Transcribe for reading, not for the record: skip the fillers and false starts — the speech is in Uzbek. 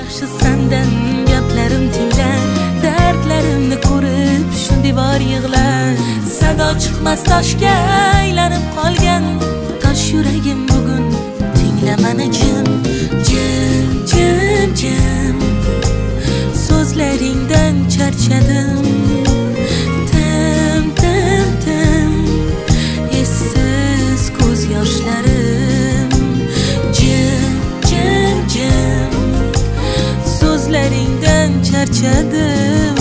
yaxshi sendan gaplarim tingla, dardlarimni ko'rib shundi bor yig'la. Sado chiqmas toshga aylanib qolgan tosh yuragim bugun tingla mani jim, jim, jim, jim. So'zlaringdan charchadim, tim, tim, tim. Essiz ko'z yoshlarim, jim, jim, jim. So'zlaringdan charchadim.